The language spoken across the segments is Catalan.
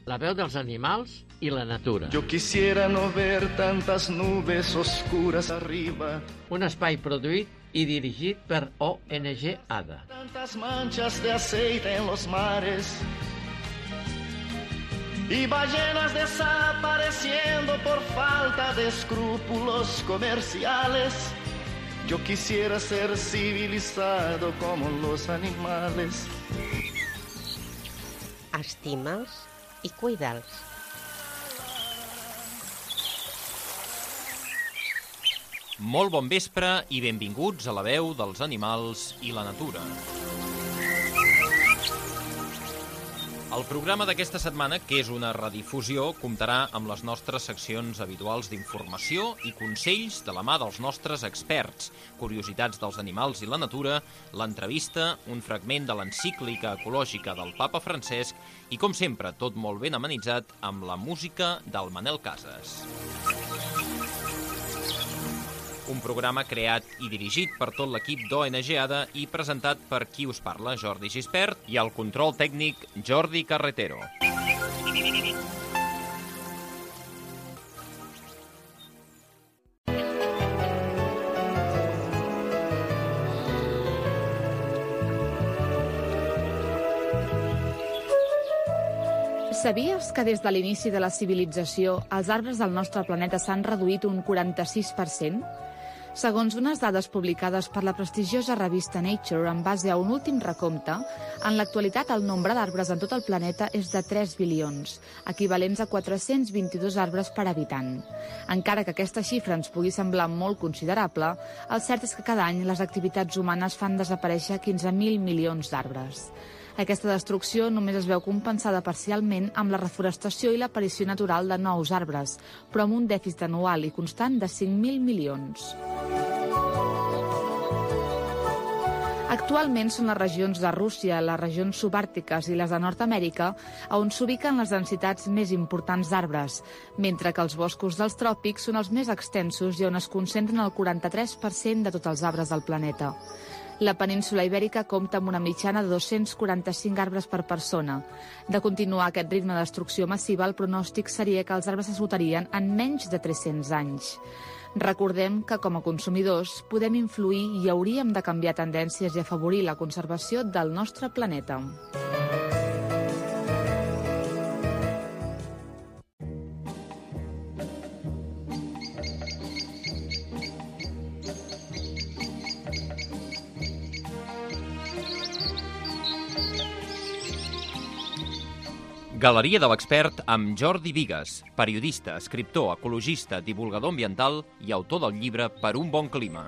La veu dels animals i la natura. Yo quisiera no ver tantas nubes oscuras arriba. Un espai produït i dirigit per ONG ADA. Tantas manchas de aceite en los mares. Y ballenas desapareciendo por falta de escrúpulos comerciales. Yo quisiera ser civilizado como los animales. Estima'ls i cuida'ls. Molt bon vespre i benvinguts a la veu dels animals i la natura. El programa d'aquesta setmana, que és una redifusió, comptarà amb les nostres seccions habituals d'informació i consells de la mà dels nostres experts, curiositats dels animals i la natura, l'entrevista, un fragment de l'encíclica ecològica del papa Francesc i, com sempre, tot molt ben amenitzat amb la música del Manel Casas. Un programa creat i dirigit per tot l'equip d'ONG ADA i presentat per qui us parla, Jordi Gispert, i el control tècnic, Jordi Carretero. Sabies que des de l'inici de la civilització els arbres del nostre planeta s'han reduït un 46%? Segons unes dades publicades per la prestigiosa revista Nature en base a un últim recompte, en l'actualitat el nombre d'arbres en tot el planeta és de 3 bilions, equivalents a 422 arbres per habitant. Encara que aquesta xifra ens pugui semblar molt considerable, el cert és que cada any les activitats humanes fan desaparèixer 15.000 milions d'arbres. Aquesta destrucció només es veu compensada parcialment amb la reforestació i l'aparició natural de nous arbres, però amb un dèficit anual i constant de 5.000 milions. Actualment són les regions de Rússia, les regions subàrtiques i les de Nord-Amèrica on s'ubiquen les densitats més importants d'arbres, mentre que els boscos dels tròpics són els més extensos i on es concentren el 43% de tots els arbres del planeta. La península Ibèrica compta amb una mitjana de 245 arbres per persona. De continuar aquest ritme de destrucció massiva, el pronòstic seria que els arbres s'esgotarien en menys de 300 anys. Recordem que, com a consumidors, podem influir i hauríem de canviar tendències i afavorir la conservació del nostre planeta. Galeria de l'expert amb Jordi Bigues, periodista, escriptor, ecologista, divulgador ambiental i autor del llibre Per un bon clima.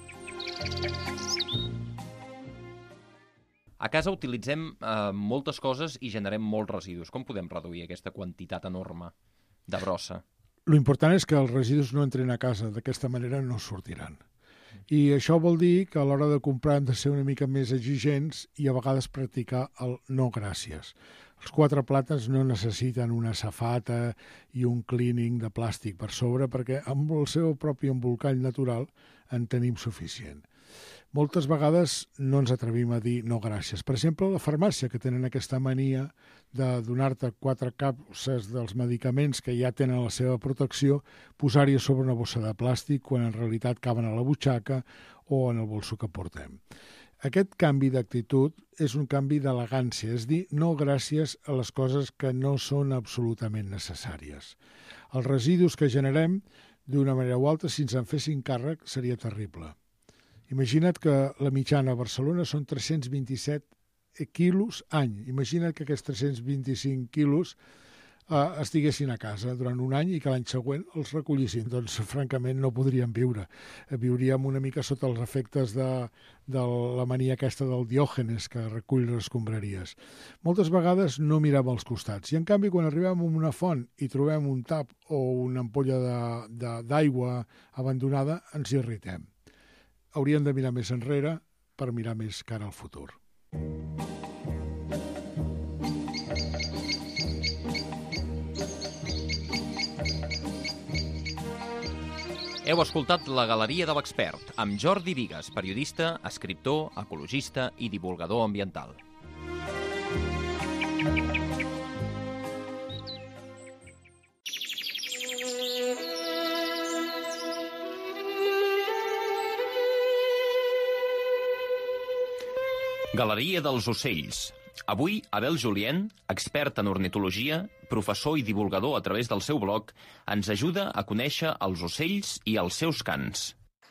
A casa utilitzem moltes coses i generem molts residus. Com podem reduir aquesta quantitat enorme de brossa? L'important és que els residus no entrin a casa, d'aquesta manera no sortiran. I això vol dir que a l'hora de comprar hem de ser una mica més exigents i a vegades practicar el no gràcies. Els 4 plàtans no necessiten una safata i un cleaning de plàstic per sobre perquè amb el seu propi embolcall natural en tenim suficient. Moltes vegades no ens atrevim a dir no gràcies. Per exemple, a la farmàcia, que tenen aquesta mania de donar-te 4 capses dels medicaments que ja tenen la seva protecció, posar-hi a sobre una bossa de plàstic quan en realitat caben a la butxaca o en el bolso que portem. Aquest canvi d'actitud és un canvi d'elegància, és dir, no gràcies a les coses que no són absolutament necessàries. Els residus que generem, d'una manera o altra, si ens en fessin càrrec, seria terrible. Imagina't que la mitjana a Barcelona són 327 quilos any. Imagina't que aquests 325 quilos estiguessin a casa durant un any i que l'any següent els recollissin. Doncs, francament, no podríem viure. Viuríem una mica sota els efectes de la mania aquesta del Diògenes, que recull les escombraries. Moltes vegades no mirem als costats. I, en canvi, quan arribem a una font i trobem un tap o una ampolla d'aigua abandonada, ens irritem. Hauríem de mirar més enrere per mirar més cara al futur. Heu escoltat la Galeria de l'expert amb Jordi Bigues, periodista, escriptor, ecologista i divulgador ambiental. Galeria dels ocells. Avui, Abel Julien, expert en ornitologia, professor i divulgador a través del seu blog, ens ajuda a conèixer els ocells i els seus cants.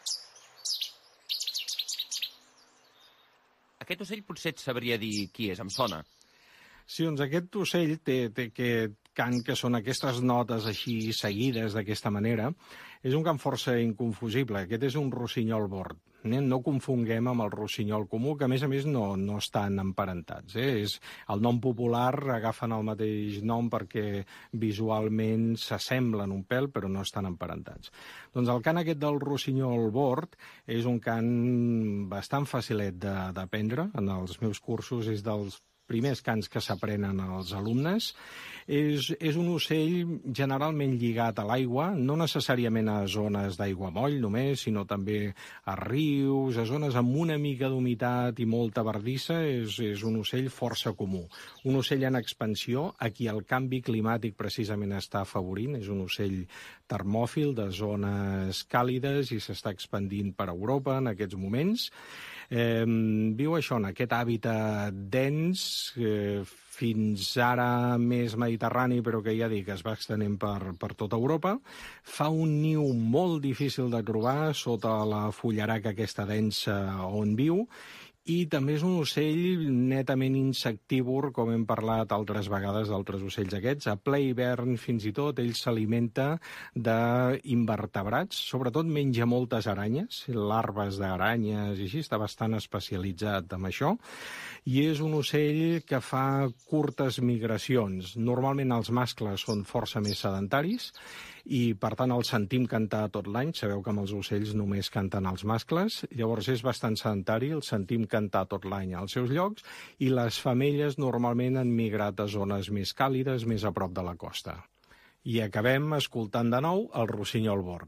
Aquest ocell potser et sabria dir qui és, em sona. Sí, doncs aquest ocell té aquest cant que són aquestes notes així seguides d'aquesta manera. És un cant força inconfusible. Aquest és un rossinyol bord. No confonguem amb el rossinyol comú, que a més no estan emparentats. És el nom popular, agafen el mateix nom perquè visualment s'assemblen un pèl, però no estan emparentats. Doncs el cant aquest del rossinyol bord és un cant bastant facilet d'aprendre. En els meus cursos és dels primers cants que s'aprenen als alumnes. És un ocell generalment lligat a l'aigua, no necessàriament a zones d'aiguamoll només, sinó també a rius, a zones amb una mica d'humitat i molta bardissa. És un ocell força comú. Un ocell en expansió, a qui el canvi climàtic precisament està afavorint. És un ocell termòfil de zones càlides i s'està expandint per Europa en aquests moments. Viu això, en aquest hàbitat dens, fins ara més mediterrani, però que ja dic, es va extenent per tota Europa. Fa un niu molt difícil de trobar sota la fullaraca aquesta densa on viu, i també és un ocell netament insectívor, com hem parlat altres vegades d'altres ocells aquests. A ple hivern, fins i tot, ell s'alimenta d'invertebrats, sobretot menja moltes aranyes, larves d'aranyes i així, està bastant especialitzat en això, i és un ocell que fa curtes migracions. Normalment els mascles són força més sedentaris, i per tant el sentim cantar tot l'any. Sabeu que amb els ocells només canten els mascles, llavors és bastant sedentari, el sentim cantar tot l'any als seus llocs, i les femelles normalment han migrat a zones més càlides, més a prop de la costa. I acabem escoltant de nou el rossinyol bord.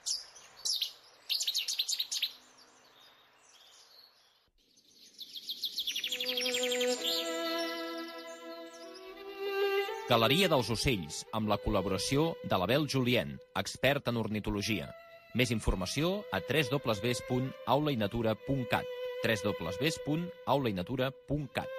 Galeria dels ocells, amb la col·laboració de l'Abel Julien, expert en ornitologia. Més informació a www.aulainatura.cat www.aulainatura.cat.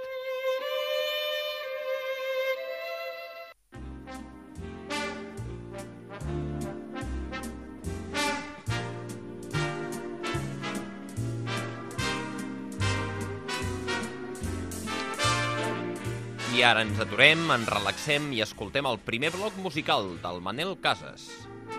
I ara ens aturem, ens relaxem i escoltem el primer bloc musical del Manel Casas.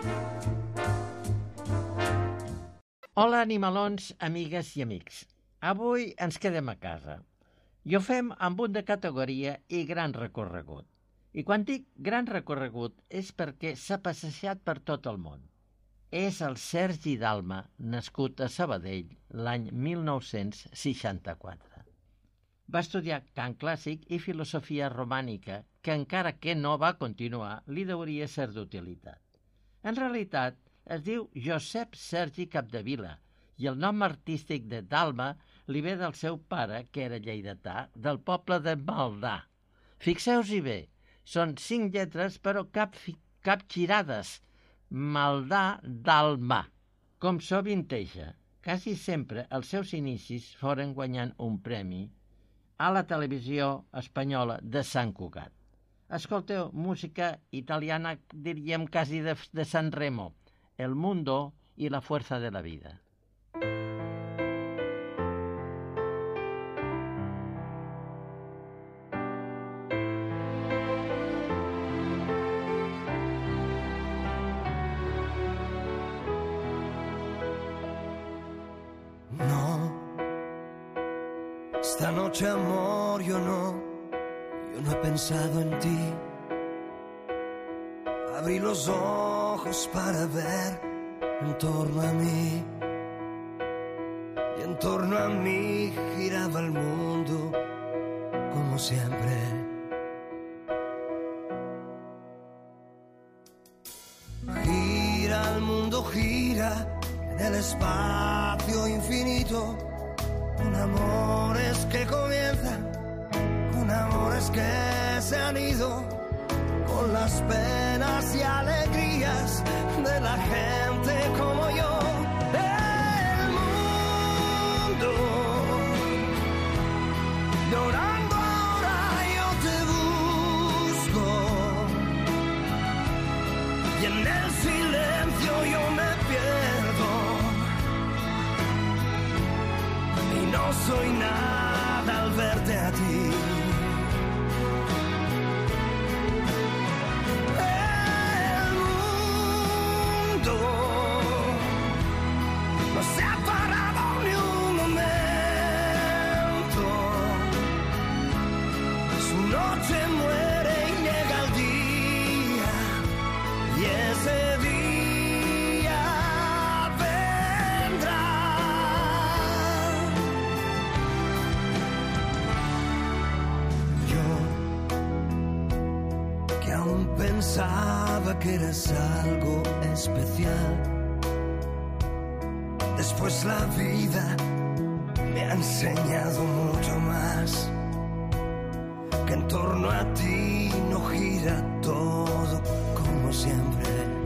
Hola, animalons, amigues i amics. Avui ens quedem a casa. I ho fem amb un de categoria i gran recorregut. I quan dic gran recorregut és perquè s'ha passejat per tot el món. És el Sergi Dalma, nascut a Sabadell l'any 1964. Va estudiar cant clàssic i filosofia romànica, que encara que no va continuar, li hauria ser d'utilitat. En realitat, es diu Josep Sergi Capdevila, i el nom artístic de Dalma li ve del seu pare, que era lleidatà, del poble de Maldà. Fixeu-s'hi bé, són 5 lletres, però cap girades. Maldà Dalma. Com sovinteja, quasi sempre els seus inicis foren guanyant un premi a la televisió espanyola de Sant Cugat. Escolteu música italiana, diríem quasi de San Remo, El mundo y la fuerza de la vida. Esta noche, amor, yo no he pensado en ti. Abrí los ojos para ver en torno a mí. Y en torno a mí giraba el mundo como siempre. Gira el mundo, gira en el espacio infinito. Con amores que comienzan, con amores que se han ido, con las penas y alegrías de la gente como yo. El mundo soy nada al verte a ti. El mundo no se ha parado ni un momento. Su noche muere y llega el día, y ese día vendrá. Yo, que aún pensaba que eras algo especial, después la vida me ha enseñado mucho más, que en torno a ti no gira todo como siempre.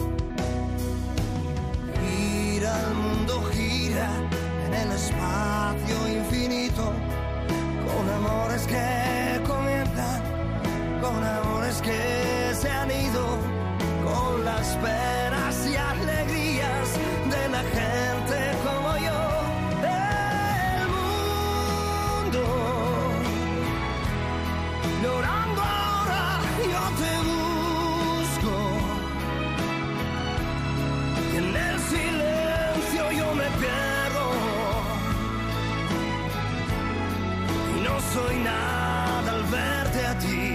Gira el mundo, gira en el espacio infinito, con amores que comienzan, con amores que se han ido, con las penas y alegrías de la gente como yo. El mundo llorando ahora, yo te busco, y en el silencio yo me pierdo, y no soy nada al verte a ti.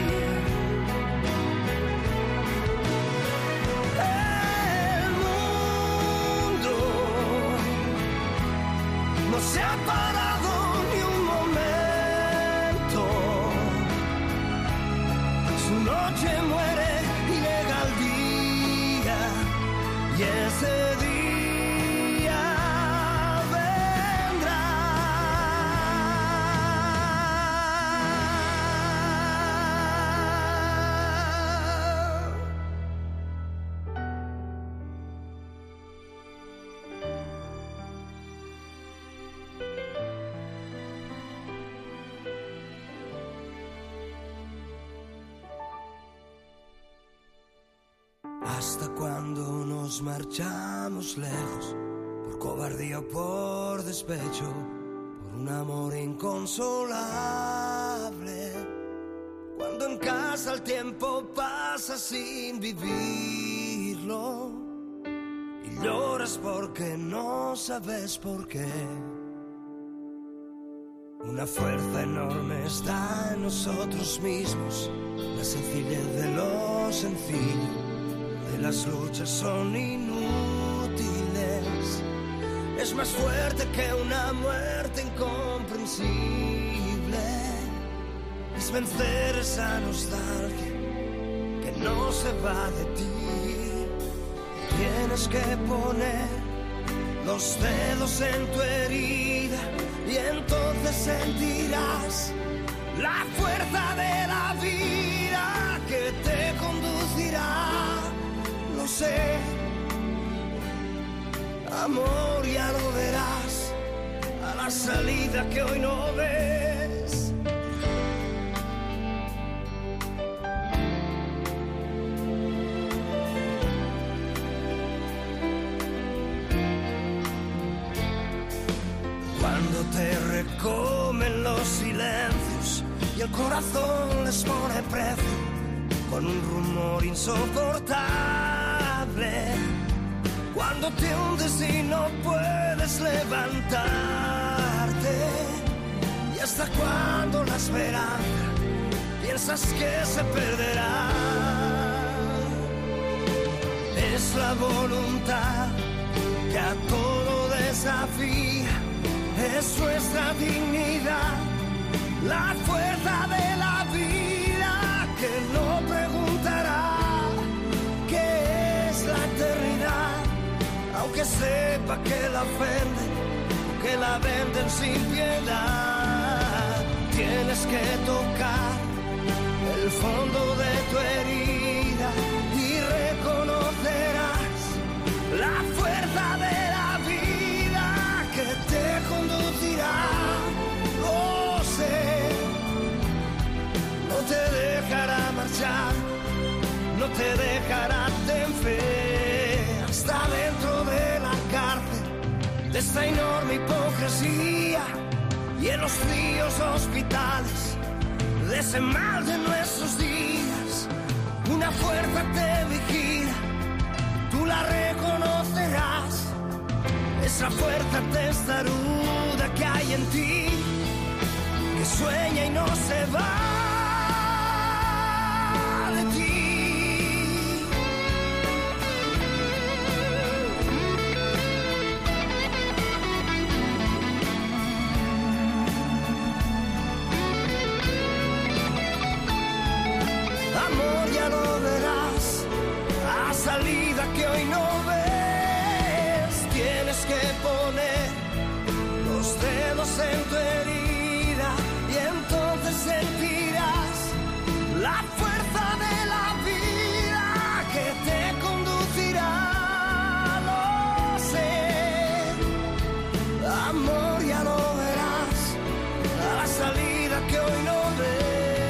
El mundo no se ha parado ni un momento. Su noche muere y llega el día, y ese día vendrá. Hasta cuando nos marchamos lejos, por cobardía o por despecho, por un amor inconsolable. Cuando en casa el tiempo pasa sin vivirlo, y lloras porque no sabes por qué. Una fuerza enorme está en nosotros mismos, la sencillez de lo sencillo. Las luchas son inútiles, es más fuerte que una muerte incomprensible. Es vencer esa nostalgia que no se va de ti. Tienes que poner los dedos en tu herida, y entonces sentirás la fuerza de la vida que te conducirá. Lo sé, amor, ya lo verás a la salida que hoy no ves. Cuando te recomen los silencios y el corazón les pone precio con un rumor insoportable. Cuando te hundes y no puedes levantarte, y hasta cuando la esperanza piensas que se perderá. Es la voluntad que a todo desafía, es nuestra dignidad, la fuerza de la vida que no preguntará qué es la eternidad, aunque sepa que la ofenden, que la venden sin piedad. Tienes que tocar el fondo de tu herida y reconocerás la fuerza de la vida que te conducirá. Lo sé, no te dejará marchar, no te dejará vencer hasta dentro de la cárcel de esta enorme hipocresía. y en los fríos hospitales de ese mal de nuestros días, una fuerza te vigila, tú la reconocerás, esa fuerza testaruda que hay en ti, que sueña y no se va de ti. Amor, ya lo verás, a salida que hoy no ves, tienes que poner los dedos en tu herida y entonces sentirás la fuerza de la vida que te conducirá, lo sé. Amor, ya lo verás, a la salida que hoy no ves.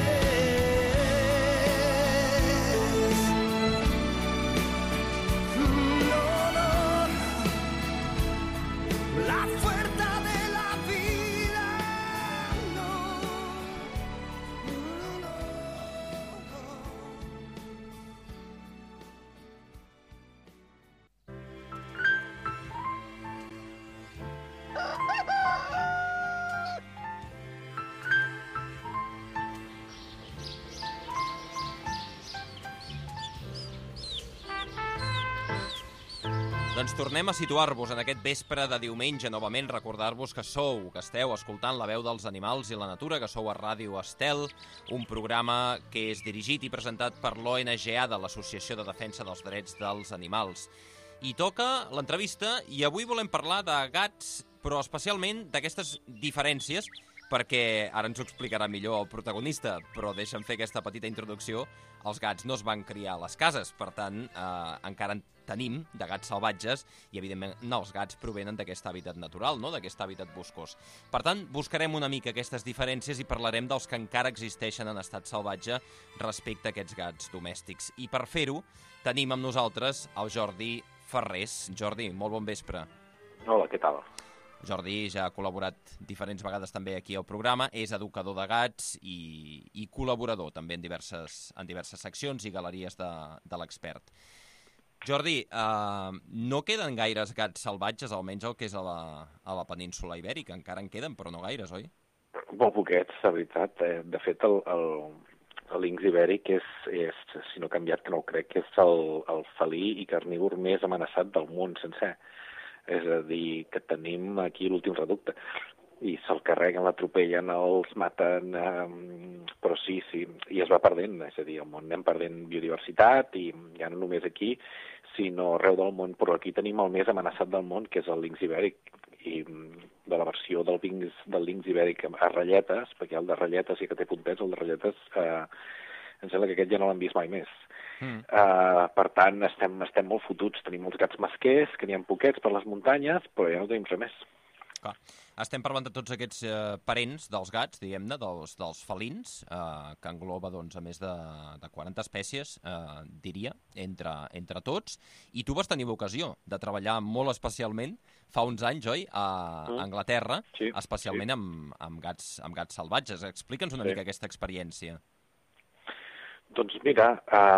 Doncs tornem a situar-vos en aquest vespre de diumenge. Novament recordar-vos que esteu escoltant La veu dels animals i la natura, que sou a Ràdio Estel, un programa que és dirigit i presentat per l'ONGA, de l'Associació de Defensa dels Drets dels Animals. I toca l'entrevista, i avui volem parlar de gats, però especialment d'aquestes diferències, perquè ara ens ho explicarà millor el protagonista, però deixa'm fer aquesta petita introducció. Els gats no es van criar a les cases, per tant, encara en tenim de gats salvatges i, evidentment, els gats provenen d'aquest hàbitat natural, no? D'aquest hàbitat boscós. Per tant, buscarem una mica aquestes diferències i parlarem dels que encara existeixen en estat salvatge respecte a aquests gats domèstics. I per fer-ho, tenim amb nosaltres el Jordi Ferrés. Jordi, molt bon vespre. Hola, què tal? Jordi ja ha col·laborat diferents vegades també aquí al programa, és educador de gats i col·laborador també en diverses seccions i galeries de l'expert. Jordi, no queden gaires gats salvatges, almenys el que és a la península Ibèrica. Encara en queden, però no gaires, oi? Molt poquets, la veritat. De fet, el linx ibèric és, si no ha canviat, que no ho crec, que és el felí i carnívor més amenaçat del món sencer. És a dir, que tenim aquí l'últim reducte. I se'l carreguen, l'atropellen, els maten, però sí, i es va perdent, és a dir, al món anem perdent biodiversitat, i ja no només aquí, sinó arreu del món, però aquí tenim el més amenaçat del món, que és el linx ibèric, i de la versió del linx ibèric a ratlletes, perquè el de ratlletes sí que té puntets, el de ratlletes em sembla que aquest ja no l'han vist mai més. Per tant, estem molt fotuts, tenim molts gats masquers, que n'hi ha poquets per les muntanyes, però ja no tenim res més. Clar. Estem parlant de tots aquests parents dels gats, diguem-ne, dels felins, que engloba doncs, a més de 40 espècies, diria, entre tots. I tu vas tenir l'ocasió de treballar molt especialment fa uns anys, oi, a Anglaterra, sí, especialment sí. amb gats salvatges. Explica'ns una mica aquesta experiència. Doncs mira,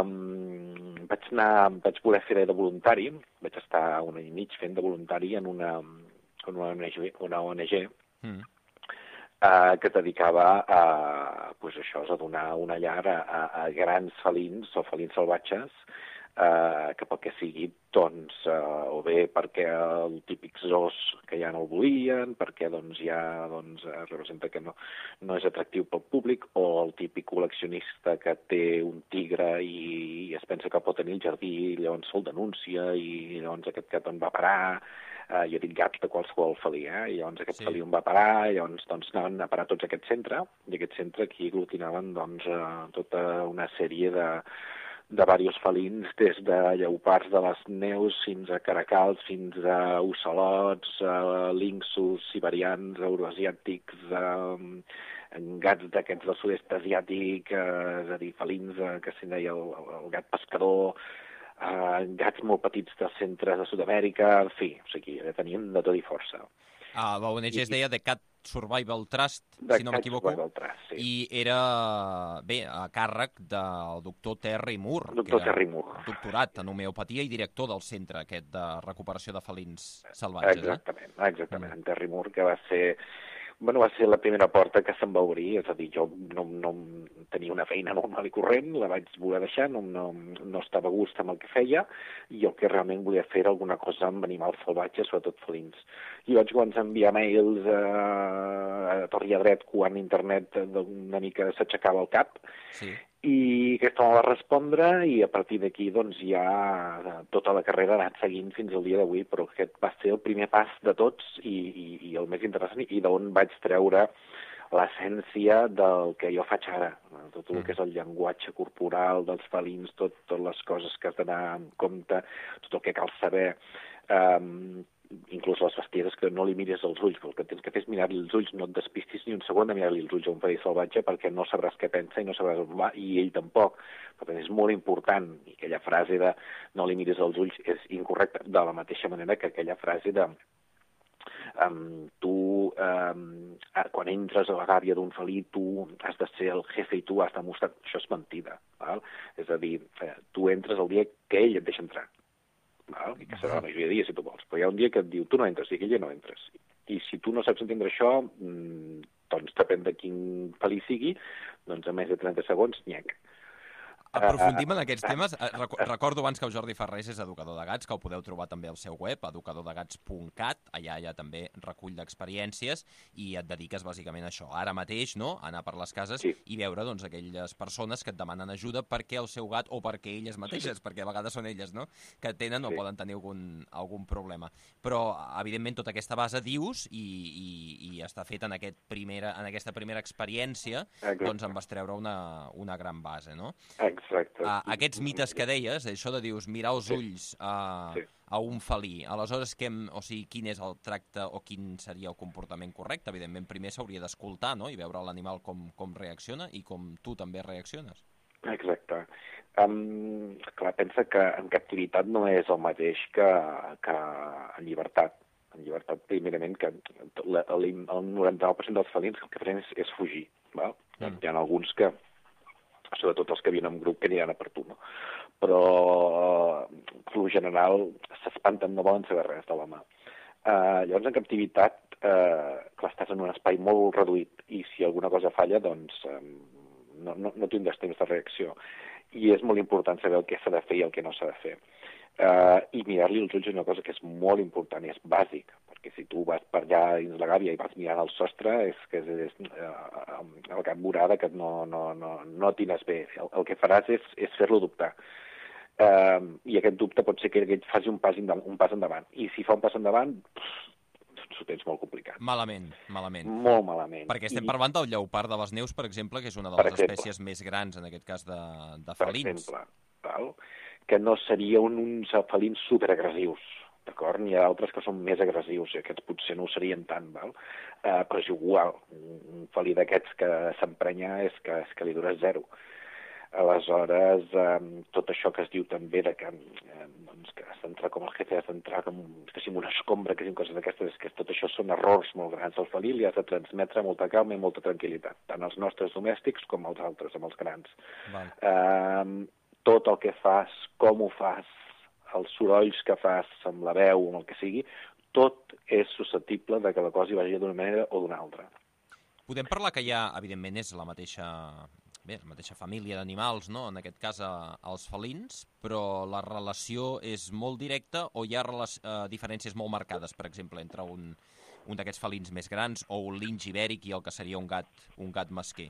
vaig voler fer de voluntari, vaig estar un any i mig fent de voluntari en una ONG que es dedicava a donar una llar a grans felins o felins salvatges que pel que sigui, doncs, o bé perquè el típic zoos que ja no el volien, perquè doncs, ja representa que no és atractiu pel públic, o el típic col·leccionista que té un tigre i es pensa que pot tenir el jardí, i llavors se'l denuncia, i llavors aquest gat on va parar. Jo dic gats de qualsevol felí, i llavors aquest felí on va parar, i llavors anaven a parar tots a aquest centre, i aquest centre aquí aglutinaven tota una sèrie de diversos felins, des de lleopards de les neus fins a caracals, fins a ocelots, linxos siberians, euroasiàtics, gats d'aquests del sud-est asiàtic, és a dir, felins, que se'n deia el gat pescador, gats molt petits de centres de Sud-amèrica, en fi, o sigui, teníem de tot i força. L'ONG es deia The Cat Survival Trust, si no m'equivoco, i era, bé, a càrrec del doctor Terry Moore, doctorat en homeopatia i director del centre aquest de recuperació de felins salvatges. Exactament. En Terry Moore, que va ser la primera porta que se'm va obrir, és a dir, jo no tenia una feina normal i corrent, la vaig voler deixar, no estava a gust amb el que feia, i el que realment volia fer era alguna cosa amb animals salvatges, sobretot felins. I vaig començar a enviar mails a tort i a dret quan internet una mica s'aixecava el cap, i aquesta me va respondre, i a partir d'aquí doncs ja tota la carrera ha anat seguint fins al dia d'avui, però aquest va ser el primer pas de tots i el més interessant, i d'on vaig treure l'essència del que jo faig ara, tot el que és el llenguatge corporal dels felins, totes les coses que has d'anar en compte, tot el que cal saber, inclús les bestieses, que no li mires els ulls, el que tens que fer és mirar-li els ulls, no et despistis ni un segon de mirar-li els ulls a un felí salvatge, perquè no sabràs què pensa i no sabràs on va, i ell tampoc. Per tant, és molt important, i aquella frase de no li mires els ulls és incorrecta, de la mateixa manera que aquella frase de quan entres a la gàbia d'un felí, tu has de ser el jefe i tu has de mostrar... Això és mentida, val? És a dir, tu entres el dia que ell et deixa entrar. I que serà la majoria de dies, si tu vols. Però hi ha un dia que et diu, tu no entres, i aquell dia no entres. I si tu no saps entendre això, doncs depèn de quin felí sigui, doncs a més de 30 segons, nyec. Aprofundim en aquests temes. Recordo abans que el Jordi Ferrés és educador de gats, que el podeu trobar també al seu web, educadordegats.cat. Allà també recull d'experiències i et dediques bàsicament a això. Ara mateix, no?, anar per les cases i veure doncs aquelles persones que et demanen ajuda perquè el seu gat o perquè elles mateixes, perquè a vegades són elles, no?, que tenen o poden tenir algun problema. Però, evidentment, tota aquesta base, dius, i està fet en aquesta primera experiència, doncs en vas treure una gran base, no? Exacte. Aquests mites que deies, això de dius mirar els ulls a un felí, aleshores quin és el tracte o quin seria el comportament correcte? Evidentment, primer s'hauria d'escoltar, no?, i veure l'animal com reacciona i com tu també reacciones. Exacte. Clar, pensa que en captivitat no és el mateix que en llibertat. En llibertat, primerament, que el 99% dels felins el que fan és fugir. Val? Hi ha alguns que, sobretot els que viuen en grup, que aniran a per tu, no? Però, en general, s'espanten, no volen saber res de l'home. Llavors, en captivitat, clar, estàs en un espai molt reduït i si alguna cosa falla, doncs no tindràs temps de reacció. I és molt important saber el que s'ha de fer i el que no s'ha de fer. I mirar-li els ulls és una cosa que és molt important i és bàsic, perquè si tu vas per allà dins la gàbia i vas mirant el sostre, és que el cap vorada que no tines bé. El que faràs és fer-lo dubtar. I aquest dubte pot ser que ell faci un pas endavant. I si fa un pas endavant, ho tens molt complicat. Malament. Molt malament. Perquè estem parlant del lleopard de les neus, per exemple, que és una de les espècies més grans, en aquest cas, de felins. Per exemple, val? Que no serien uns felins superagressius, d'acord? N'hi ha d'altres que són més agressius, i aquests potser no ho serien tant, val? Però és igual, un felí d'aquests que s'emprenya és que li dura zero. Aleshores, tot això que es diu també de que has d'entrar com el jefe, has d'entrar com una escombra, que coses d'aquestes, que tot això són errors molt grans. Al felí li has de transmetre molta calma i molta tranquil·litat, tant als nostres domèstics com als altres, amb els grans. Tot el que fas, com ho fas, els sorolls que fas amb la veu, amb el que sigui, tot és susceptible de que la cosa hi vagi d'una manera o d'una altra. Podem parlar que ja, evidentment, és la mateixa família d'animals, no?, en aquest cas els felins, però la relació és molt directa o hi ha diferències molt marcades, per exemple, entre un d'aquests felins més grans o un linx ibèric i el que seria un gat mesquer?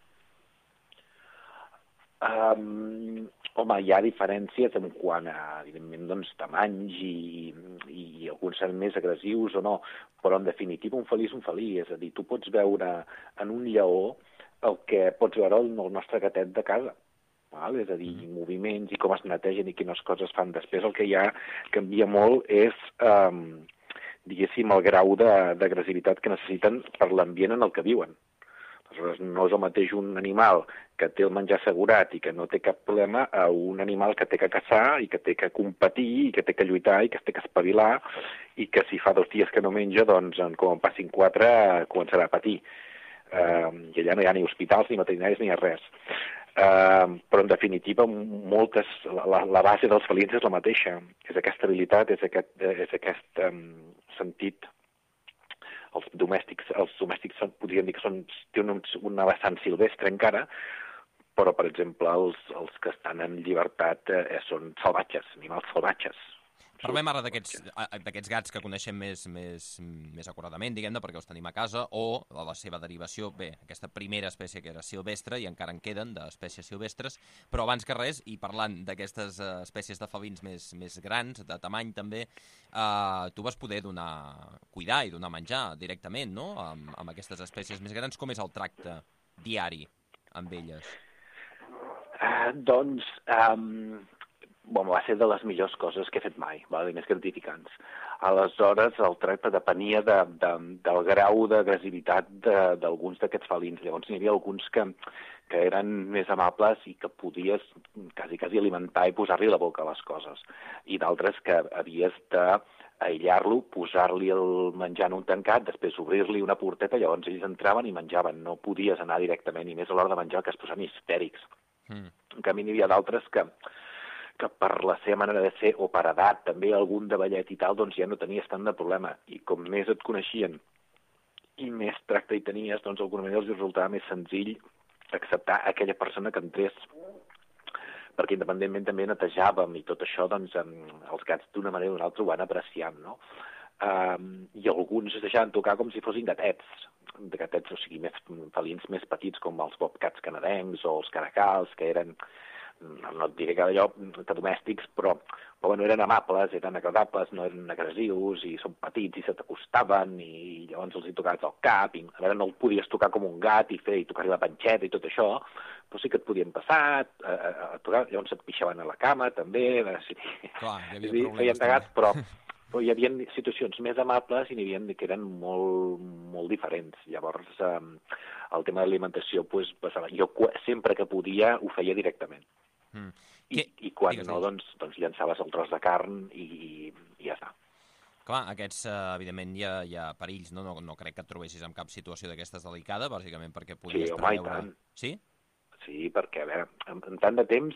Home, hi ha diferències en quant a, evidentment, doncs, tamanys i alguns seran més agressius o no, però en definitiva un felí és un felí, és a dir, tu pots veure en un lleó el que pots veure el nostre gatet de casa, val? És a dir, moviments i com es netegen i quines coses fan. Després el que ja canvia molt és, diguéssim, el grau d'agressivitat que necessiten per l'ambient en el que viuen. Aleshores, no és el mateix un animal que té el menjar assegurat i que no té cap problema a un animal que té que caçar i que té que competir i que té que lluitar i que es té que espavilar i que si fa 2 dies que no menja, doncs com en passin 4 començarà a patir. I allà no hi ha ni hospitals, ni veterinaris, ni res. Però en definitiva la base dels felins és la mateixa. És aquesta habilitat, és aquest sentit. Els domèstics podríem dir que tenen una vessant silvestre encara, però, per exemple, els que estan en llibertat són salvatges, animals salvatges. Parlem ara d'aquests gats que coneixem més acuradament, diguem-ne, perquè els tenim a casa, o la seva derivació, bé, aquesta primera espècie que era silvestre, i encara en queden d'espècies silvestres, però abans que res, i parlant d'aquestes espècies de felins més grans, de tamany també, tu vas poder cuidar i donar menjar directament, no?, amb aquestes espècies més grans. Com és el tracte diari amb elles? Va ser de les millors coses que he fet mai, i més gratificants. Aleshores, el tracte depenia del grau d'agressivitat d'alguns d'aquests felins. Llavors, n'hi havia alguns que eren més amables i que podies quasi alimentar i posar-li a la boca les coses. I d'altres que havies d'aïllar-lo, posar-li el menjar en un tancat, després obrir-li una porteta, llavors ells entraven i menjaven. No podies anar directament, i més a l'hora de menjar, que es posaven histèrics. En canvi, n'hi havia d'altres que per la seva manera de ser, o per edat, també algun de ballet i tal, doncs ja no tenies tant de problema. I com més et coneixien i més tracte hi tenies, doncs d'alguna manera els resultava més senzill acceptar aquella persona que entrés, perquè independentment també netejàvem i tot això, doncs els gats d'una manera o d'una altra ho van apreciant, no? I alguns es deixaven tocar com si fossin gatets, o sigui, felins més petits com els bobcats canadencs o els caracals, que eren, no et diré que d'allò, que domèstics, però eren amables, eren agradables, no eren agressius, i són petits i se t'acostaven, i llavors els hi tocaves al cap, i a veure, no el podies tocar com un gat i tocar-li la panxeta i tot això, però sí que et podien passar, tocar, llavors et pixaven a la cama, també, Clar, hi havia problemes, feien de gats, però hi havia situacions més amables i n'hi havia que eren molt diferents. Llavors, el tema de l'alimentació, jo sempre que podia ho feia directament. I quan no, doncs llançaves el tros de carn i ja està. Clar, aquests, evidentment, hi ha perills, no? No crec que et trobessis en cap situació d'aquestes delicada, bàsicament perquè podies preveure... Sí, home, i tant. Sí? Sí, perquè, a veure, en tant de temps,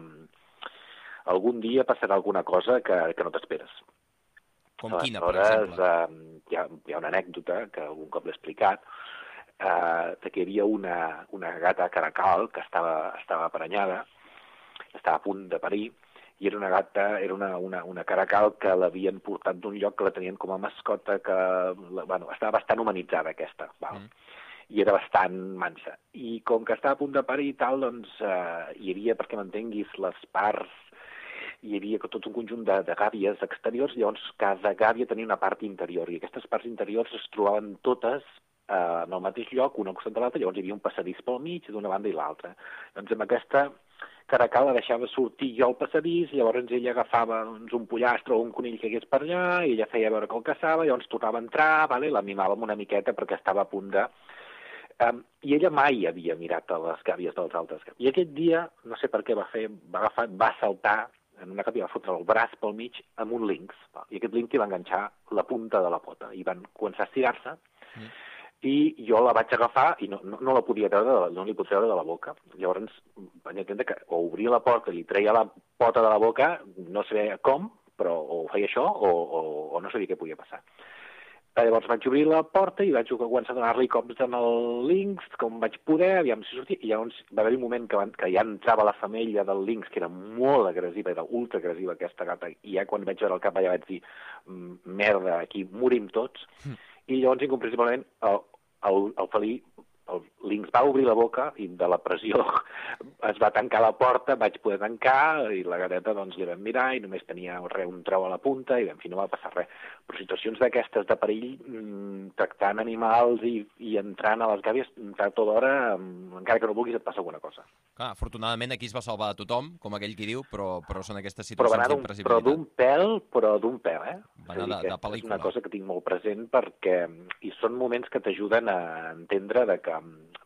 algun dia passarà alguna cosa que no t'esperes. Com quina, per exemple? Hi ha una anècdota, que algun cop l'he explicat, que hi havia una gata caracal que estava aparanyada, estava a punt de parir, i era una gata, era una caracal que l'havien portat d'un lloc que la tenien com a mascota, que estava bastant humanitzada aquesta, i era bastant mansa. I com que estava a punt de parir i tal, doncs hi havia, perquè m'entenguis, les parts, hi havia tot un conjunt de gàbies exteriors, llavors cada gàbia tenia una part interior, i aquestes parts interiors es trobaven totes en el mateix lloc, una al costat de l'altra, llavors hi havia un passadís pel mig d'una banda i l'altra. Doncs amb aquesta caracal la deixava sortir jo al passadís, llavors ella agafava un pollastre o un conill que hagués per allà, i ella feia veure que el caçava, llavors tornava a entrar, la mimàvem una miqueta perquè estava a punt de... I ella mai havia mirat a les gàbies dels altres. I aquest dia, no sé per què va saltar en una gàbia, va fotre el braç pel mig amb un linx, i aquest linx hi va enganxar la punta de la pota, i van començar a estirar-se, i jo la vaig agafar i no la podia treure, no li podia treure de la boca. Llavors vaig entendre que o obria la porta i li treia la pota de la boca, no sabia com, però o feia això o no sabia què podia passar. Llavors vaig obrir la porta i vaig començar a donar-li cops amb el linx, com vaig poder, aviam si sortia, i llavors va haver un moment que ja entrava la femella del linx, que era molt agressiva, era ultra agressiva aquesta gata, i ja quan vaig veure el cap ja vaig dir, merda, aquí morim tots, i llavors incomprensiblement el felí, el linx va obrir la boca i de la pressió es va tancar la porta, vaig poder tancar i la gateta doncs li vam mirar i només tenia un trau a la punta i en fi no va passar res. Però situacions d'aquestes de perill, tractant animals i entrant a les gàbies, tard o d'hora, encara que no vulguis et passa alguna cosa. Clar, afortunadament aquí es va salvar a tothom, com aquell qui diu, però són aquestes situacions d'imprevisibilitat. Però d'un pèl, eh? Va anar de pel·lícula. És una cosa que tinc molt present perquè hi són moments que t'ajuden a entendre que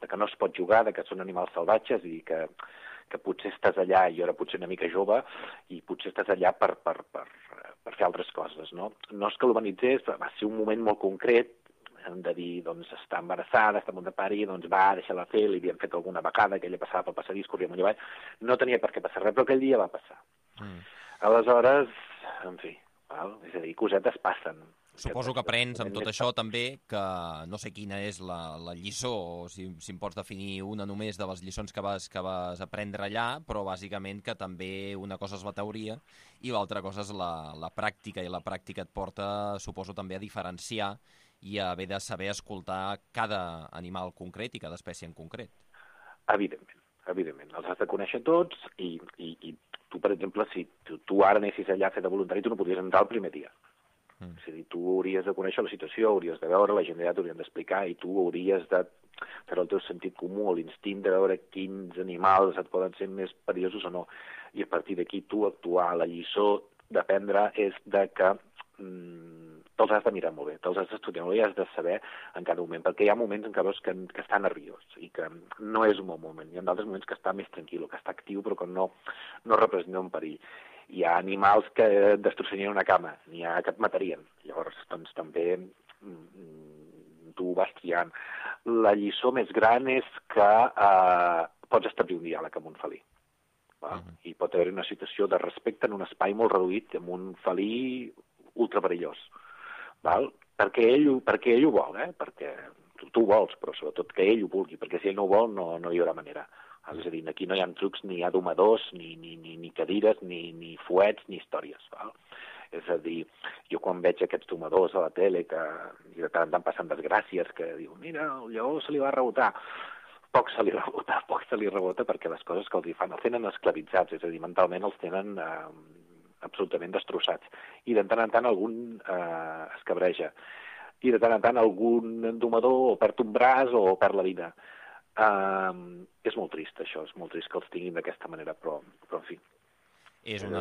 de que no es pot jugar, de que són animals salvatges i que potser estàs allà, jo era potser una mica jove, i potser estàs allà per fer altres coses, no? No es que l'urbanitzés, va ser un moment molt concret, hem de dir, doncs, està embarassada, està a punt de parir, doncs va, deixar-la fer, li havien fet alguna vegada, que ella passava pel passadís, corria amunt i avall, no tenia per què passar res, però aquell dia va passar. Aleshores, en fi, val? És a dir, cosetes passen. Suposo que aprens amb tot això també que no sé quina és la lliçó, o si em pots definir una només de les lliçons que vas aprendre allà, però bàsicament que també una cosa és la teoria i l'altra cosa és la pràctica, i la pràctica et porta, suposo, també a diferenciar i a haver de saber escoltar cada animal concret i cada espècie en concret. Evidentment. Els has de conèixer tots i tu, per exemple, si tu ara anessis allà a fer de voluntari, tu no podries entrar el primer dia. És a dir, tu hauries de conèixer la situació, hauries de veure, la gent ja t'haurien d'explicar i tu hauries de fer el teu sentit comú, l'instint de veure quins animals et poden ser més perillosos o no. I a partir d'aquí tu actuar. La lliçó d'aprendre és de que te'ls has de mirar molt bé, te'ls has d'estudiar molt bé i has de saber en cada moment, perquè hi ha moments en què veus que està nerviós i que no és un bon moment. Hi ha d'altres moments que està més tranquil, que està actiu però que no representa un perill. Hi ha animals que et destrosserien una cama, n'hi ha que et matarien. Llavors, doncs, també tu vas triant. La lliçó més gran és que pots establir un diàleg amb un felí. I pot haver una situació de respecte en un espai molt reduït amb un felí ultraperillós. Perquè ell ho vol, perquè tu ho vols, però sobretot que ell ho vulgui, perquè si ell no ho vol no hi haurà manera. És a dir, aquí no hi ha trucs, ni hi ha domadors, ni cadires, ni fuets, ni històries. És a dir, jo quan veig aquests domadors a la tele que de tant en tant passen desgràcies, que diu, mira, el lleó se li va rebotar, poc se li rebota perquè les coses que els hi fan els tenen esclavitzats, és a dir, mentalment els tenen absolutament destrossats. I de tant en tant algun es cabreja. I de tant en tant algun domador o perd un braç o perd la vida. És molt trist, això, és molt trist que els tinguin d'aquesta manera, però en fi. És una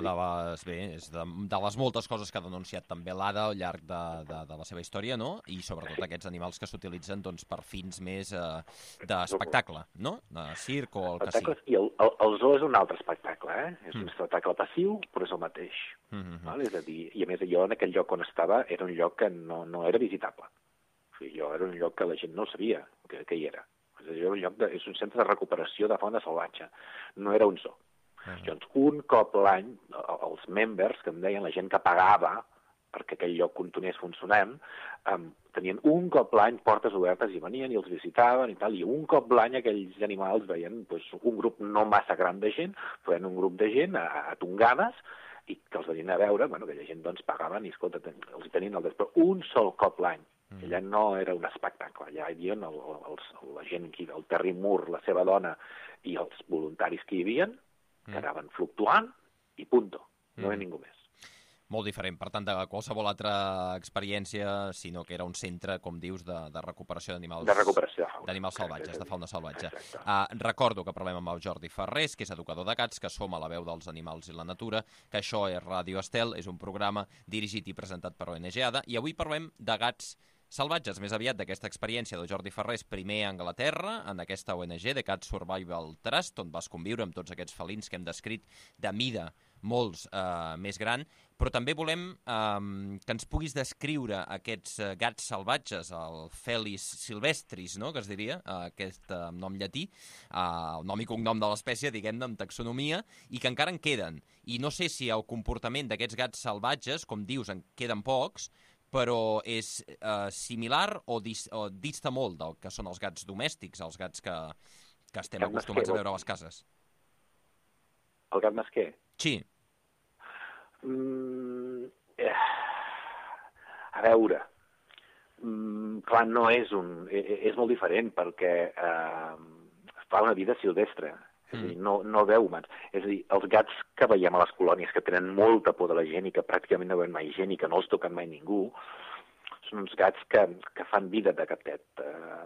de les moltes coses que ha denunciat també l'Ada al llarg de la seva història, no? I sobretot aquests animals que s'utilitzen per fins més d'espectacle, no? De circ o el que sigui. I el zoo és un altre espectacle, És un espectacle passiu, però és el mateix. És a dir, i a més jo en aquell lloc on estava era un lloc que no era visitable. O sigui, jo era un lloc que la gent no sabia que hi era. És un centre de recuperació de fauna salvatge, no era un zoo. Llavors, un cop l'any, els members, que em deien, la gent que pagava perquè aquell lloc continués funcionant, tenien un cop l'any portes obertes i venien i els visitaven i tal, i un cop l'any aquells animals veien un grup no massa gran de gent, però un grup de gent a tongades, i que els venien a veure, aquella gent doncs pagaven i, escolta, els tenien al després, un sol cop l'any. Allà no era un espectacle, allà hi havia la gent aquí, el Terry Moore, la seva dona i els voluntaris que hi havia, que anaven fluctuant i punto, no hi ha ningú més. Molt diferent, per tant, de qualsevol altra experiència, sinó que era un centre, com dius, de recuperació d'animals salvatges, de fauna salvatge. Recordo que parlem amb el Jordi Ferrés, que és educador de gats, que som a la veu dels animals i la natura, que això és Ràdio Estel, és un programa dirigit i presentat per ONG ADA, i avui parlem de gats salvatges, més aviat d'aquesta experiència del Jordi Ferrés, primer a Anglaterra, en aquesta ONG, The Cat Survival Trust, on vas conviure amb tots aquests felins que hem descrit de mida molts més gran, però també volem que ens puguis descriure aquests gats salvatges, el Felis silvestris, no?, que es diria, aquest nom llatí, el nom i cognom de l'espècie, diguem-ne, amb taxonomia, i que encara en queden. I no sé si el comportament d'aquests gats salvatges, com dius, en queden pocs, però és similar o dista molt del que són els gats domèstics, els gats que estem acostumats a veure a les cases. El gat mesquer? Sí. A veure, clar, no és és molt diferent perquè fa una vida silvestre. És a dir, no veu humans. És a dir, els gats que veiem a les colònies, que tenen molta por de la gent i que pràcticament no veuen mai gent i que no els toquen mai ningú, són uns gats que fan vida de gatet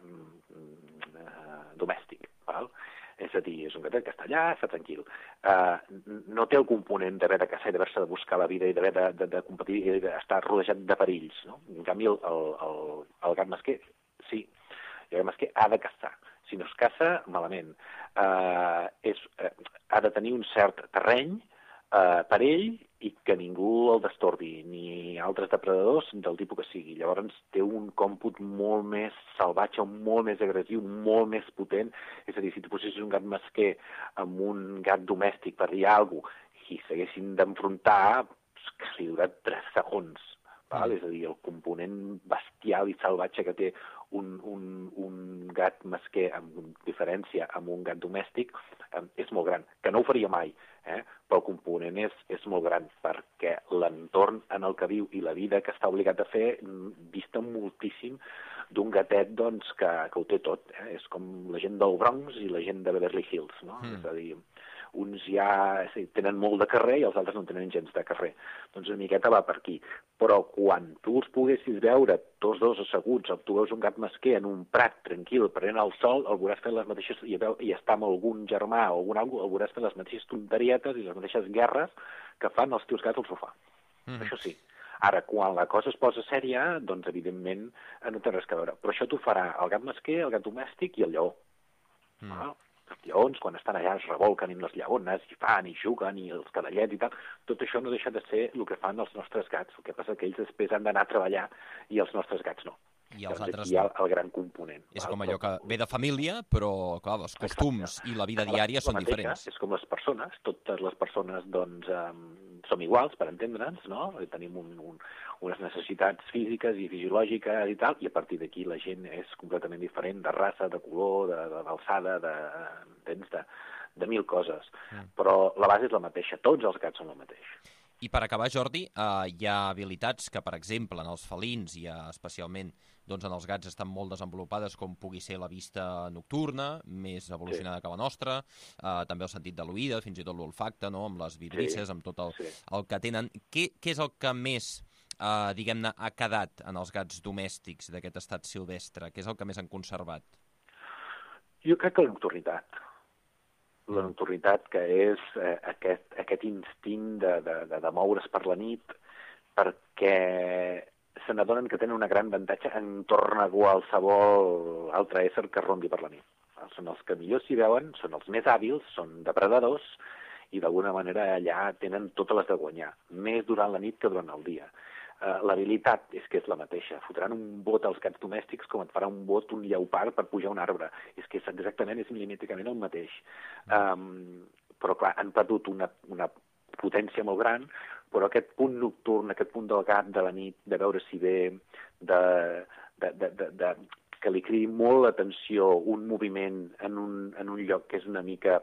domèstic. És a dir, és un gatet que està allà, està tranquil. No té el component d'haver de caçar i d'haver-se de buscar la vida i d'haver de competir i d'estar rodejat de perills. En canvi, el gat mesquer, sí. El gat mesquer ha de caçar. Si no és caça malament. Ha de tenir un cert terreny per ell i que ningú el destorbi, ni altres depredadors del tipus que sigui. Llavors té un còmput molt més salvatge, molt més agressiu, molt més potent. És a dir, si tu posessis un gat mesquer amb un gat domèstic, per dir alguna cosa, i s'haguessin d'enfrontar, que li dura 3 segons. Val? És a dir, el component bestial i salvatge que té un gat mesquer, amb diferència amb un gat domèstic, és molt gran. Que no ho faria mai, però el component és molt gran, perquè l'entorn en el que viu i la vida que està obligat a fer dista moltíssim d'un gatet doncs, que ho té tot. És com la gent del Bronx i la gent de Beverly Hills, no? És a dir, uns ja tenen molt de carrer i els altres no tenen gens de carrer. Doncs una miqueta va per aquí. Però quan tu els poguessis veure tots dos asseguts, o tu veus un gat mesquer en un prat tranquil, prenent el sol, el veuràs fer les mateixes, i està amb algun germà o algun algo, el veuràs fer les mateixes tonterietes i les mateixes guerres que fan els teus gats al sofà. Això sí. Ara, quan la cosa es posa sèria, doncs evidentment no té res a veure. Però això t'ho farà el gat mesquer, el gat domèstic i el lleó. Els lleons, quan estan allà, es revolquen amb les lleones i fan i juguen, i els cadallets i tal. Tot això no deixa de ser el que fan els nostres gats. El que passa que ells després han d'anar a treballar i els nostres gats no. I els altres hi ha el gran component. És com allò que ve de família, però clar, els costums i la vida diària són diferents. És com les persones. Totes les persones doncs, som iguals, per entendre'ns, no? Tenim unes necessitats físiques i fisiològiques i tal, i a partir d'aquí la gent és completament diferent, de raça, de color, d'alçada, de mil coses. Però la base és la mateixa, tots els gats són el mateix. I per acabar, Jordi, hi ha habilitats que, per exemple, en els felins i especialment doncs, en els gats estan molt desenvolupades, com pugui ser la vista nocturna, més evolucionada que la nostra, també el sentit de l'oïda, fins i tot l'olfacte, no? Amb les vibrisses, amb tot el que tenen. Què és el que més, diguem-ne, ha quedat en els gats domèstics d'aquest estat silvestre? Què és el que més han conservat? Jo crec que la nocturnitat. La nocturnitat, que és aquest instint de moure's per la nit, perquè se n'adonen que tenen una gran avantatge entorn a qualsevol altre ésser que rondi per la nit. Són els que millor s'hi veuen, són els més hàbils, són depredadors, i d'alguna manera allà tenen totes les de guanyar, més durant la nit que durant el dia. L'habilitat és que és la mateixa. Fotran un bot als gats domèstics com et farà un bot un lleopard per pujar un arbre. És que exactament, és milimètricament el mateix. Però, clar, han perdut una potència molt gran, però aquest punt nocturn, aquest punt del gat de la nit, de veure si ve, que li cridi molt l'atenció un moviment en un lloc que és una mica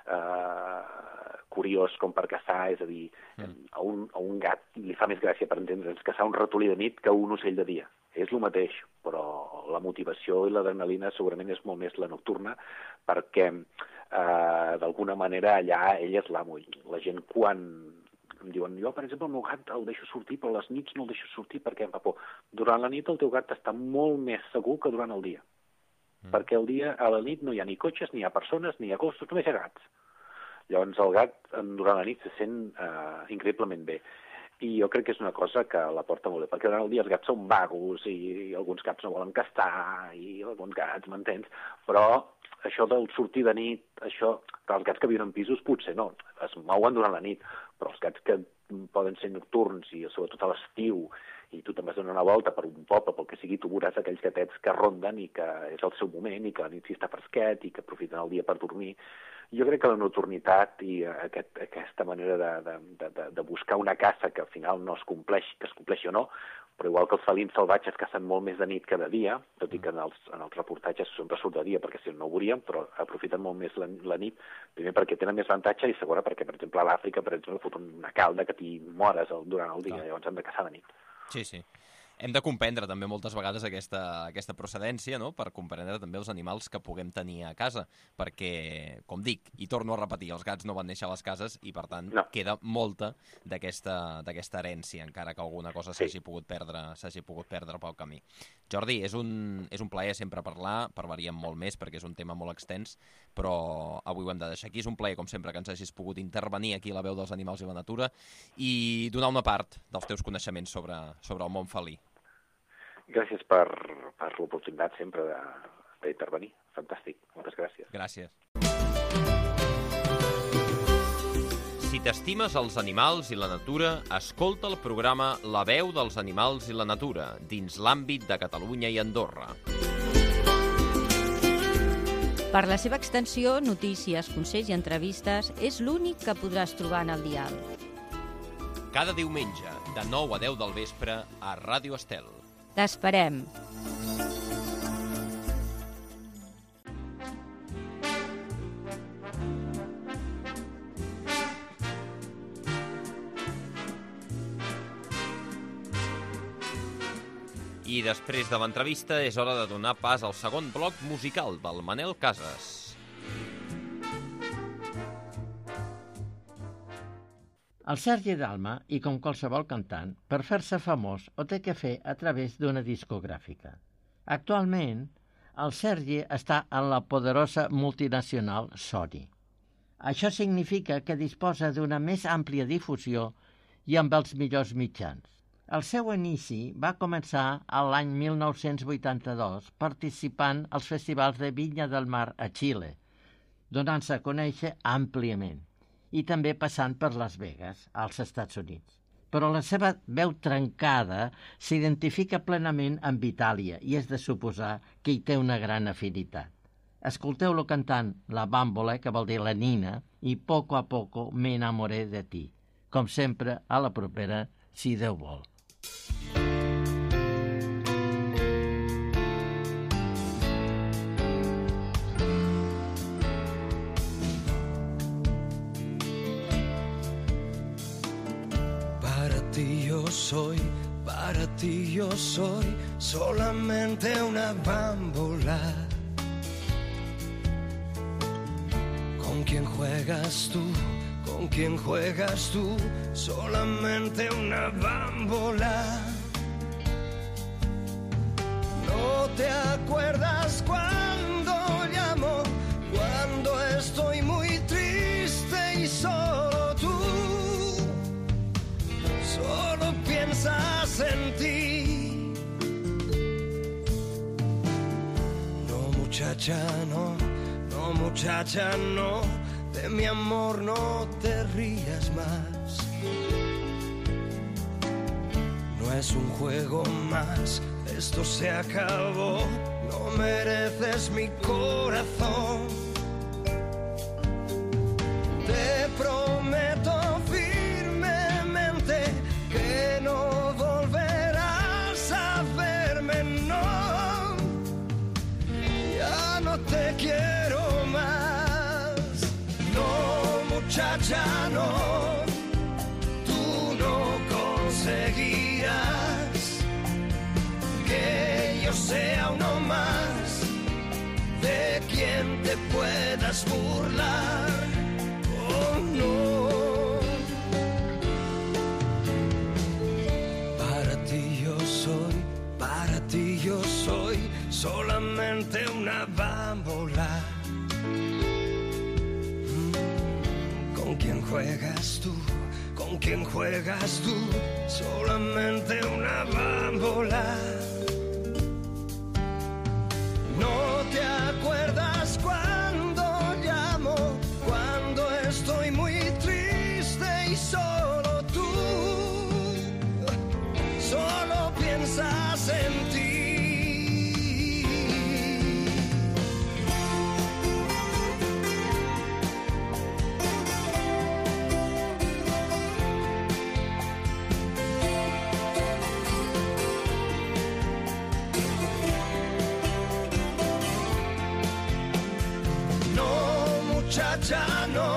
curiós com per caçar, és a dir, a un gat li fa més gràcia, per entendre'ns, caçar un ratolí de nit que un ocell de dia. És el mateix, però la motivació i l'adrenalina segurament és molt més la nocturna, perquè d'alguna manera allà ell és l'amo. La gent quan em diuen, jo per exemple el meu gat el deixo sortir, però a les nits no el deixo sortir perquè em fa por. Durant la nit el teu gat està molt més segur que durant el dia. Perquè a la nit no hi ha ni cotxes, ni hi ha persones, ni hi ha gossos, només hi ha gats. Llavors el gat durant la nit se sent increïblement bé. I jo crec que és una cosa que la porta molt bé, perquè durant el dia els gats són vagos i alguns gats no volen castar i alguns gats, m'entens? Però això del sortir de nit, això, que els gats que viuen en pisos potser no, es mouen durant la nit, però els gats que poden ser nocturns i sobretot a l'estiu i tu te'n vas donar una volta per un poble, pel que sigui, tu veuràs aquells gatets que ronden i que és el seu moment i que a la nit s'hi està fresquet i que aprofiten el dia per dormir. Jo crec que la nocturnitat i aquesta manera de buscar una caça que al final no es compleixi, que es compleixi o no, però igual que els felins salvatges cacen molt més de nit que de dia, tot i que en els reportatges sempre surt de dia perquè si no ho veuríem, però aprofiten molt més la nit, primer perquè tenen més avantatge i segon perquè, per exemple, a l'Àfrica, per exemple, foten una calda que t'hi mores durant el dia, llavors han de caçar de nit. Sí, sí. Hem de comprendre també moltes vegades aquesta procedència, no?, per comprendre també els animals que puguem tenir a casa, perquè, com dic, i torno a repetir, els gats no van néixer a les cases i, per tant, queda molta d'aquesta herència, encara que alguna cosa s'hagi pogut perdre pel camí. Jordi, és un plaer sempre parlar, parlaríem molt més perquè és un tema molt extens, però avui ho hem de deixar aquí. És un plaer, com sempre, que ens hagis pogut intervenir aquí a La veu dels animals i la natura i donar una part dels teus coneixements sobre el món felí. Gràcies per l'oportunitat sempre d'intervenir. Fantàstic, moltes gràcies. Gràcies. Si t'estimes els animals i la natura, escolta el programa La veu dels animals i la natura, dins l'àmbit de Catalunya i Andorra. Per la seva extensió, notícies, consells i entrevistes, és l'únic que podràs trobar en el dial. Cada diumenge, de 9 a 10 del vespre, a Ràdio Estel. T'esperem! I després de l'entrevista és hora de donar pas al segon bloc musical del Manel Casas. El Sergi Dalma, i com qualsevol cantant, per fer-se famós ho té que fer a través d'una discogràfica. Actualment, el Sergi està en la poderosa multinacional Sony. Això significa que disposa d'una més àmplia difusió i amb els millors mitjans. El seu inici va començar l'any 1982 participant als festivals de Vinya del Mar a Xile, donant-se a conèixer àmpliament, i també passant per Las Vegas, als Estats Units. Però la seva veu trencada s'identifica plenament amb Itàlia i és de suposar que hi té una gran afinitat. Escolteu-lo cantant La Bambola, que vol dir la nina, i Poco a poco me enamoré de ti. Com sempre, a la propera, si Déu vol. Para ti yo soy solamente una bambola. ¿Con quién juegas tú? ¿Con quién juegas tú? Solamente una bambola. ¿No te acuerdas cuando llamo? Cuando estoy muy triste y solo tú. Solo piensas en ti. No, muchacha, no. No, muchacha, no. De mi amor no te rías más. No es un juego más. Esto se acabó. No mereces mi corazón. Te prometo firmemente que no volverás a verme, no. Ya no te quiero más. No, muchacha, no. Tú no conseguirás que yo sea uno más de quien te puedas burlar. Oh, no. Para ti yo soy solamente una bambola. ¿Con quién juegas tú? ¿Con quién juegas tú? Solamente una bambola. ¿No te acuerdas cuando llamo? Cuando estoy muy triste y solo tú. Solo piensas en ti. No, muchacha, no.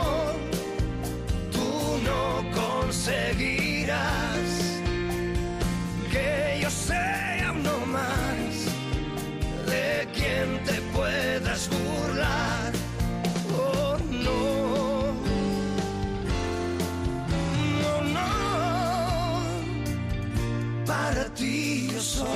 Tú no conseguirás que yo sea uno más de quien te puedas burlar. Oh, no. No, no. Para ti yo soy.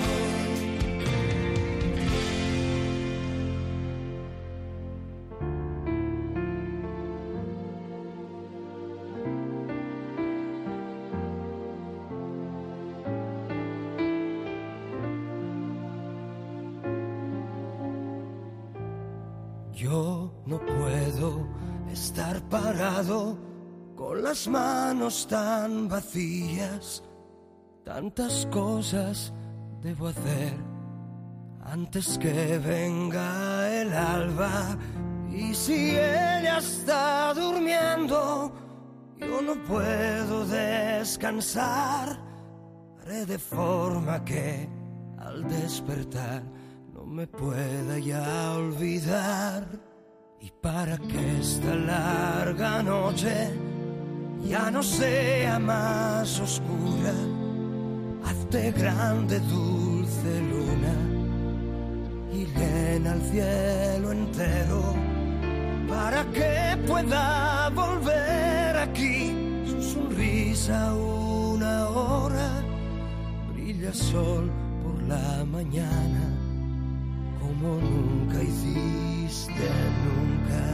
Yo no puedo estar parado con las manos tan vacías. Tantas cosas debo hacer antes que venga el alba. Y si ella está durmiendo, yo no puedo descansar. Haré de forma que al despertar no me pueda ya olvidar. Y para que esta larga noche ya no sea más oscura, hazte grande, dulce luna, y llena el cielo entero, para que pueda volver aquí su sonrisa una hora. Brilla el sol por la mañana, como nunca hiciste nunca.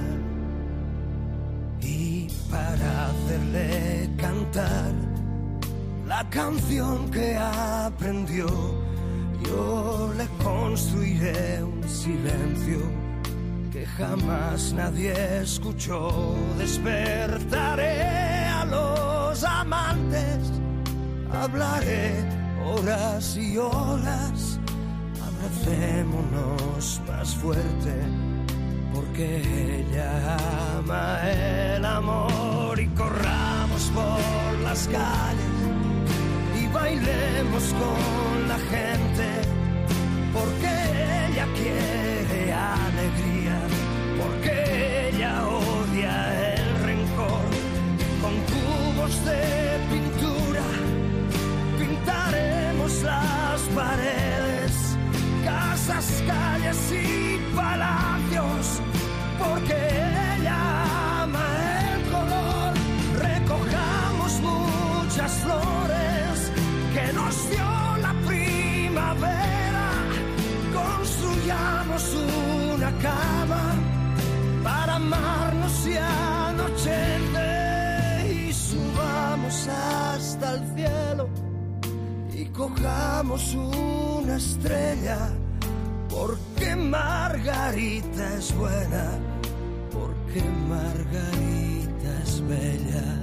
Y para hacerle cantar la canción que aprendió, yo le construiré un silencio que jamás nadie escuchó. Despertaré a los amantes, hablaré horas y horas. Abracémonos más fuerte, porque ella ama el amor. Y corramos por las calles y bailemos con la gente, porque ella quiere alegría, porque ella odia el rencor. Con cubos de pintura pintaremos las paredes, casas, calles y palacios, porque ella ama el color. Recojamos muchas flores que nos dio la primavera, construyamos una cama para amarnos y anochecer, y subamos hasta el cielo y cojamos una estrella, porque Margarita es buena, porque Margarita es bella,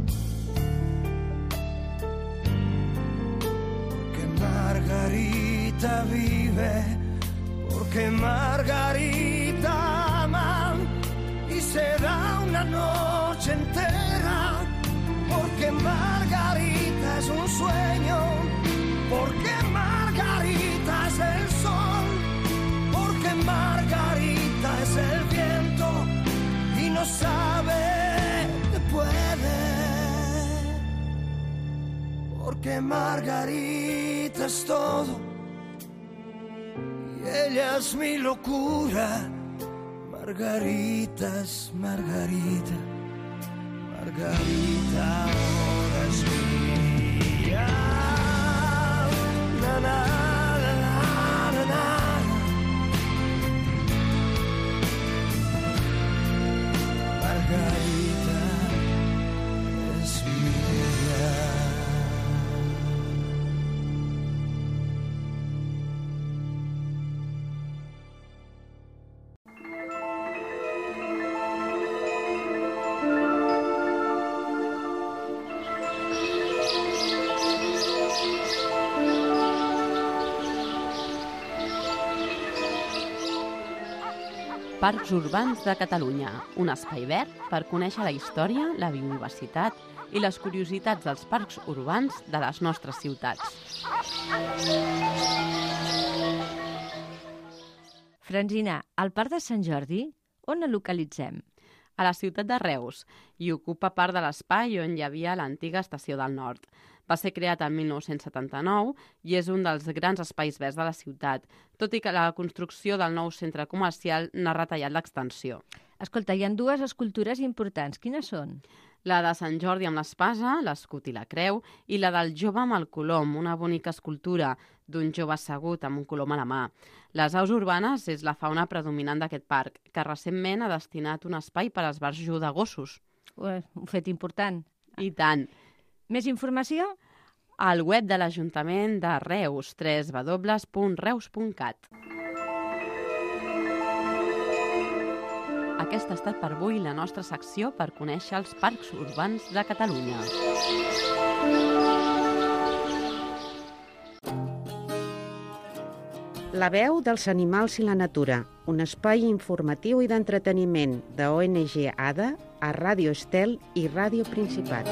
porque Margarita vive, porque Margarita ama y se da una noche entera, porque Margarita es un sueño, porque Margarita es el sol, porque Margarita es el viento y no sabe que puede, porque Margarita es todo y ella es mi locura. Margarita es Margarita, Margarita ahora es mía. Na, na, na, na, na. Margarita es mía. Parcs Urbans de Catalunya, un espai verd per conèixer la història, la biodiversitat i les curiositats dels parcs urbans de les nostres ciutats. Francina, el Parc de Sant Jordi, on el localitzem? A la ciutat de Reus, i ocupa part de l'espai on hi havia l'antiga Estació del Nord. Va ser creat en 1979 i és un dels grans espais verds de la ciutat, tot i que la construcció del nou centre comercial n'ha retallat l'extensió. Escolta, hi ha dues escultures importants. Quines són? La de Sant Jordi amb l'espasa, l'escut i la creu, i la del jove amb el colom, una bonica escultura d'un jove assegut amb un colom a la mà. Les aus urbanes és la fauna predominant d'aquest parc, que recentment ha destinat un espai per esbarjo de gossos. Un fet important. I tant. Més informació? Al web de l'Ajuntament de Reus, www.reus.cat. aquesta ha estat per avui la nostra secció per conèixer els parcs urbans de Catalunya. La veu dels animals i la natura, un espai informatiu i d'entreteniment de ONG ADA a Ràdio Estel i Ràdio Principat.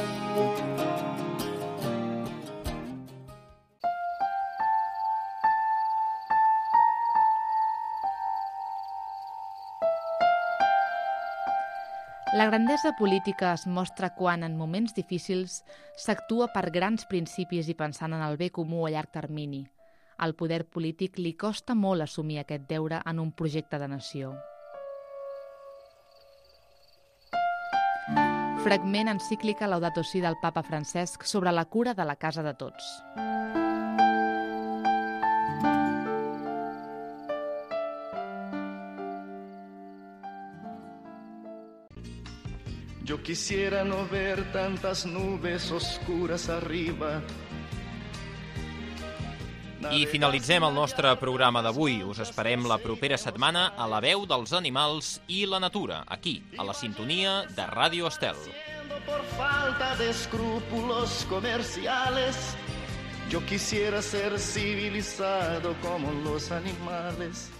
La grandesa política es mostra quan, en moments difícils, s'actua per grans principis i pensant en el bé comú a llarg termini. Al poder polític li costa molt assumir aquest deure en un projecte de nació. Fragment encíclica Laudato Si del papa Francesc sobre la cura de la casa de tots. Yo quisiera no ver tantas nubes oscuras arriba. I finalitzem el nostre programa d'avui. Us esperem la propera setmana a La veu dels animals i la natura, aquí, a la sintonia de Ràdio Estel. Por falta de escrúpulos comerciales, yo quisiera ser civilizado como los animales.